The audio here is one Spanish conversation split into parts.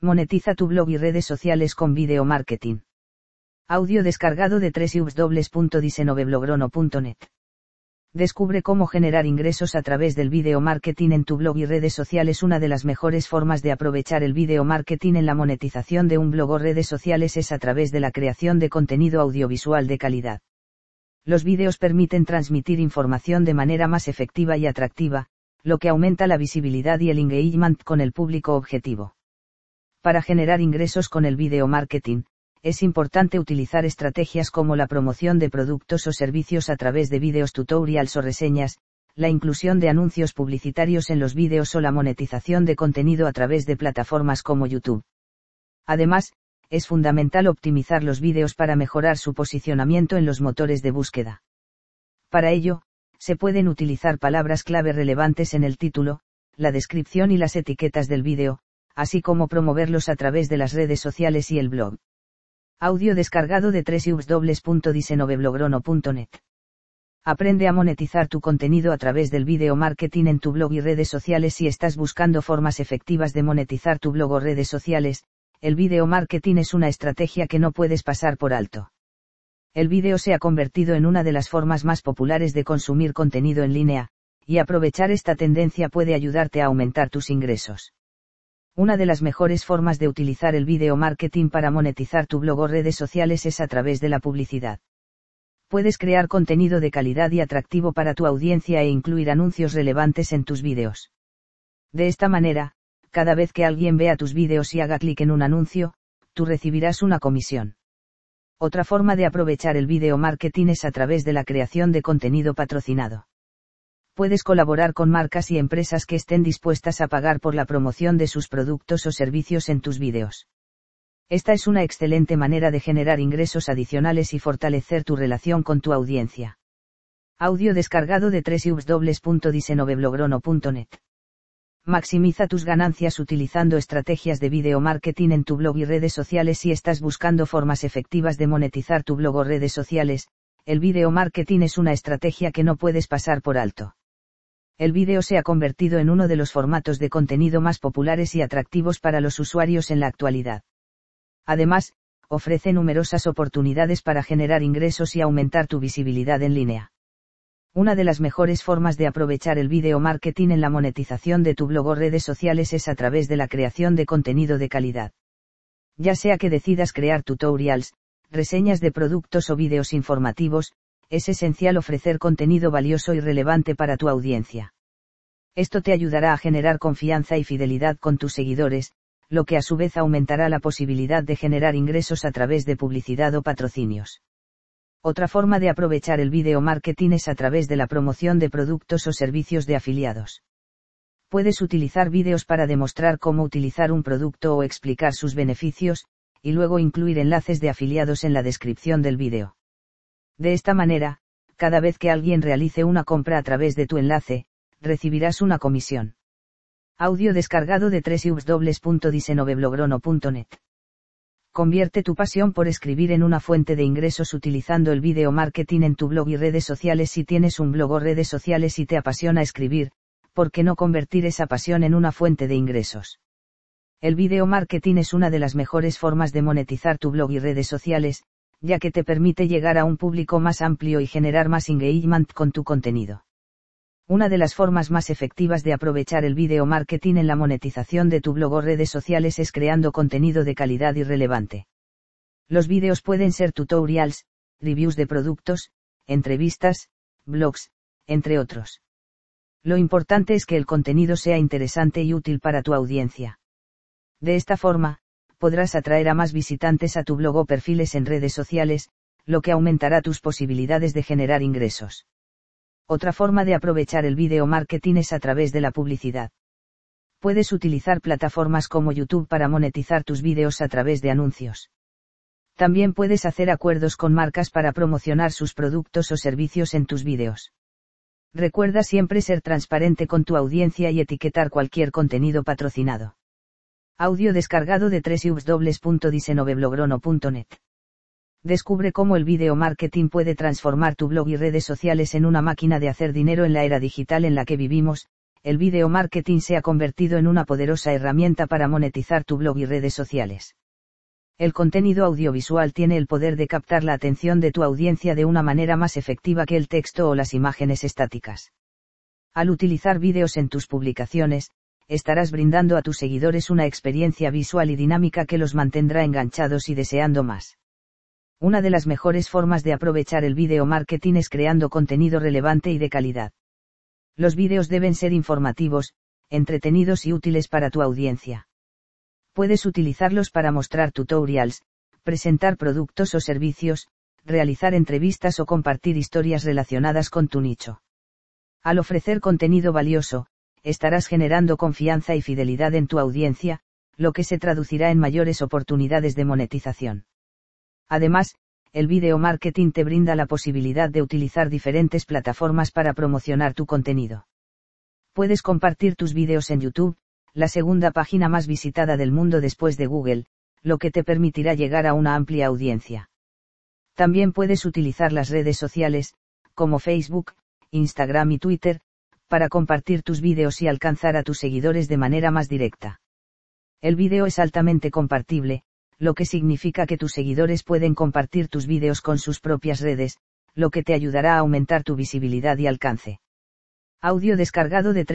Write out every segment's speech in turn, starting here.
Monetiza tu blog y redes sociales con video marketing. Audio descargado de www.disenoveblogrono.net. Descubre cómo generar ingresos a través del video marketing en tu blog y redes sociales. Una de las mejores formas de aprovechar el video marketing en la monetización de un blog o redes sociales es a través de la creación de contenido audiovisual de calidad. Los vídeos permiten transmitir información de manera más efectiva y atractiva, lo que aumenta la visibilidad y el engagement con el público objetivo. Para generar ingresos con el video marketing, es importante utilizar estrategias como la promoción de productos o servicios a través de vídeos tutorials o reseñas, la inclusión de anuncios publicitarios en los vídeos o la monetización de contenido a través de plataformas como YouTube. Además, es fundamental optimizar los vídeos para mejorar su posicionamiento en los motores de búsqueda. Para ello, se pueden utilizar palabras clave relevantes en el título, la descripción y las etiquetas del vídeo, así como promoverlos a través de las redes sociales y el blog. Audio descargado de www.disenoveblogrono.net. Aprende a monetizar tu contenido a través del video marketing en tu blog y redes sociales. Si estás buscando formas efectivas de monetizar tu blog o redes sociales, el video marketing es una estrategia que no puedes pasar por alto. El vídeo se ha convertido en una de las formas más populares de consumir contenido en línea, y aprovechar esta tendencia puede ayudarte a aumentar tus ingresos. Una de las mejores formas de utilizar el video marketing para monetizar tu blog o redes sociales es a través de la publicidad. Puedes crear contenido de calidad y atractivo para tu audiencia e incluir anuncios relevantes en tus vídeos. De esta manera, cada vez que alguien vea tus vídeos y haga clic en un anuncio, tú recibirás una comisión. Otra forma de aprovechar el video marketing es a través de la creación de contenido patrocinado. Puedes colaborar con marcas y empresas que estén dispuestas a pagar por la promoción de sus productos o servicios en tus vídeos. Esta es una excelente manera de generar ingresos adicionales y fortalecer tu relación con tu audiencia. Audio descargado de www.disenoveblogrono.net. Maximiza tus ganancias utilizando estrategias de video marketing en tu blog y redes sociales. Si estás buscando formas efectivas de monetizar tu blog o redes sociales, el video marketing es una estrategia que no puedes pasar por alto. El vídeo se ha convertido en uno de los formatos de contenido más populares y atractivos para los usuarios en la actualidad. Además, ofrece numerosas oportunidades para generar ingresos y aumentar tu visibilidad en línea. Una de las mejores formas de aprovechar el video marketing en la monetización de tu blog o redes sociales es a través de la creación de contenido de calidad. Ya sea que decidas crear tutorials, reseñas de productos o vídeos informativos, es esencial ofrecer contenido valioso y relevante para tu audiencia. Esto te ayudará a generar confianza y fidelidad con tus seguidores, lo que a su vez aumentará la posibilidad de generar ingresos a través de publicidad o patrocinios. Otra forma de aprovechar el video marketing es a través de la promoción de productos o servicios de afiliados. Puedes utilizar vídeos para demostrar cómo utilizar un producto o explicar sus beneficios, y luego incluir enlaces de afiliados en la descripción del vídeo. De esta manera, cada vez que alguien realice una compra a través de tu enlace, recibirás una comisión. Audio descargado de www.disenoveblogrono.net. Convierte tu pasión por escribir en una fuente de ingresos utilizando el video marketing en tu blog y redes sociales. Si tienes un blog o redes sociales y te apasiona escribir, ¿por qué no convertir esa pasión en una fuente de ingresos? El video marketing es una de las mejores formas de monetizar tu blog y redes sociales, ya que te permite llegar a un público más amplio y generar más engagement con tu contenido. Una de las formas más efectivas de aprovechar el video marketing en la monetización de tu blog o redes sociales es creando contenido de calidad y relevante. Los vídeos pueden ser tutorials, reviews de productos, entrevistas, blogs, entre otros. Lo importante es que el contenido sea interesante y útil para tu audiencia. De esta forma, podrás atraer a más visitantes a tu blog o perfiles en redes sociales, lo que aumentará tus posibilidades de generar ingresos. Otra forma de aprovechar el video marketing es a través de la publicidad. Puedes utilizar plataformas como YouTube para monetizar tus vídeos a través de anuncios. También puedes hacer acuerdos con marcas para promocionar sus productos o servicios en tus vídeos. Recuerda siempre ser transparente con tu audiencia y etiquetar cualquier contenido patrocinado. Audio descargado de www.disenoveblogrono.net. Descubre cómo el video marketing puede transformar tu blog y redes sociales en una máquina de hacer dinero en la era digital en la que vivimos. el video marketing se ha convertido en una poderosa herramienta para monetizar tu blog y redes sociales. El contenido audiovisual tiene el poder de captar la atención de tu audiencia de una manera más efectiva que el texto o las imágenes estáticas. Al utilizar vídeos en tus publicaciones, estarás brindando a tus seguidores una experiencia visual y dinámica que los mantendrá enganchados y deseando más. Una de las mejores formas de aprovechar el video marketing es creando contenido relevante y de calidad. Los vídeos deben ser informativos, entretenidos y útiles para tu audiencia. Puedes utilizarlos para mostrar tutorials, presentar productos o servicios, realizar entrevistas o compartir historias relacionadas con tu nicho. Al ofrecer contenido valioso, estarás generando confianza y fidelidad en tu audiencia, lo que se traducirá en mayores oportunidades de monetización. Además, el video marketing te brinda la posibilidad de utilizar diferentes plataformas para promocionar tu contenido. Puedes compartir tus vídeos en YouTube, la segunda página más visitada del mundo después de Google, lo que te permitirá llegar a una amplia audiencia. También puedes utilizar las redes sociales, como Facebook, Instagram y Twitter, para compartir tus vídeos y alcanzar a tus seguidores de manera más directa. El vídeo es altamente compartible, lo que significa que tus seguidores pueden compartir tus vídeos con sus propias redes, lo que te ayudará a aumentar tu visibilidad y alcance. Audio descargado de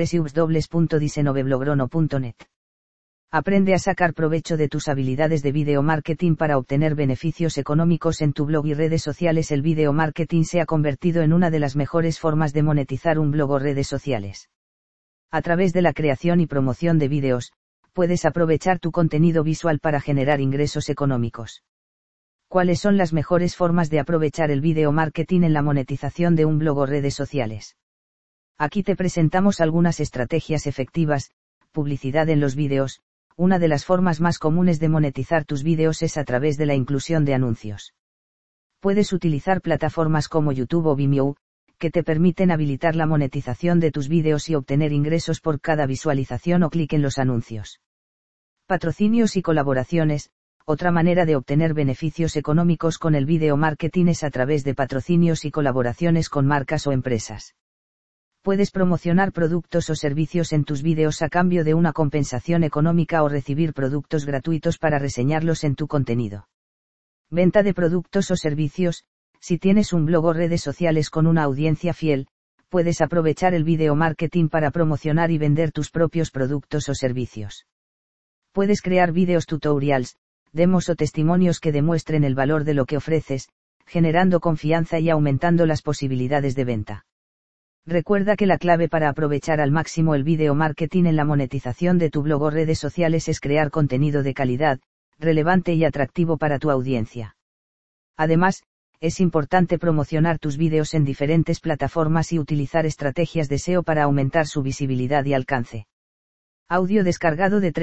www.diseñoveblogro.net. Aprende a sacar provecho de tus habilidades de video marketing para obtener beneficios económicos en tu blog y redes sociales. El video marketing se ha convertido en una de las mejores formas de monetizar un blog o redes sociales. A través de la creación y promoción de vídeos, puedes aprovechar tu contenido visual para generar ingresos económicos. ¿Cuáles son las mejores formas de aprovechar el video marketing en la monetización de un blog o redes sociales? Aquí te presentamos algunas estrategias efectivas. Publicidad en los vídeos. Una de las formas más comunes de monetizar tus vídeos es a través de la inclusión de anuncios. Puedes utilizar plataformas como YouTube o Vimeo, que te permiten habilitar la monetización de tus vídeos y obtener ingresos por cada visualización o clic en los anuncios. Patrocinios y colaboraciones. Otra manera de obtener beneficios económicos con el video marketing es a través de patrocinios y colaboraciones con marcas o empresas. Puedes promocionar productos o servicios en tus vídeos a cambio de una compensación económica o recibir productos gratuitos para reseñarlos en tu contenido. Venta de productos o servicios. Si tienes un blog o redes sociales con una audiencia fiel, puedes aprovechar el video marketing para promocionar y vender tus propios productos o servicios. Puedes crear vídeos tutorials, demos o testimonios que demuestren el valor de lo que ofreces, generando confianza y aumentando las posibilidades de venta. Recuerda que la clave para aprovechar al máximo el video marketing en la monetización de tu blog o redes sociales es crear contenido de calidad, relevante y atractivo para tu audiencia. Además, es importante promocionar tus vídeos en diferentes plataformas y utilizar estrategias de SEO para aumentar su visibilidad y alcance. Audio descargado de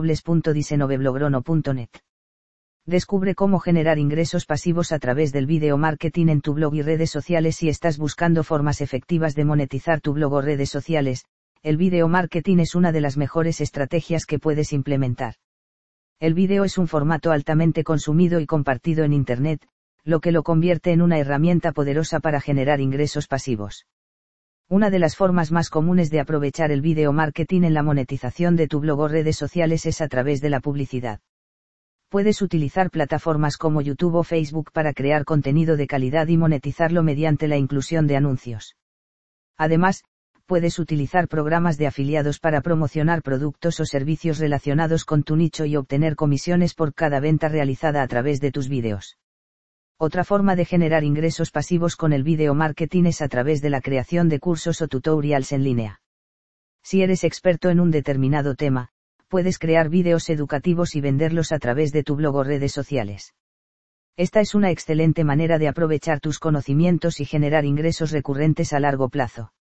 www.diseñoveblogro.net. Descubre cómo generar ingresos pasivos a través del video marketing en tu blog y redes sociales. Si estás buscando formas efectivas de monetizar tu blog o redes sociales, el video marketing es una de las mejores estrategias que puedes implementar. El video es un formato altamente consumido y compartido en Internet, lo que lo convierte en una herramienta poderosa para generar ingresos pasivos. Una de las formas más comunes de aprovechar el video marketing en la monetización de tu blog o redes sociales es a través de la publicidad. Puedes utilizar plataformas como YouTube o Facebook para crear contenido de calidad y monetizarlo mediante la inclusión de anuncios. Además, puedes utilizar programas de afiliados para promocionar productos o servicios relacionados con tu nicho y obtener comisiones por cada venta realizada a través de tus vídeos. Otra forma de generar ingresos pasivos con el video marketing es a través de la creación de cursos o tutorials en línea. Si eres experto en un determinado tema, puedes crear vídeos educativos y venderlos a través de tu blog o redes sociales. Esta es una excelente manera de aprovechar tus conocimientos y generar ingresos recurrentes a largo plazo.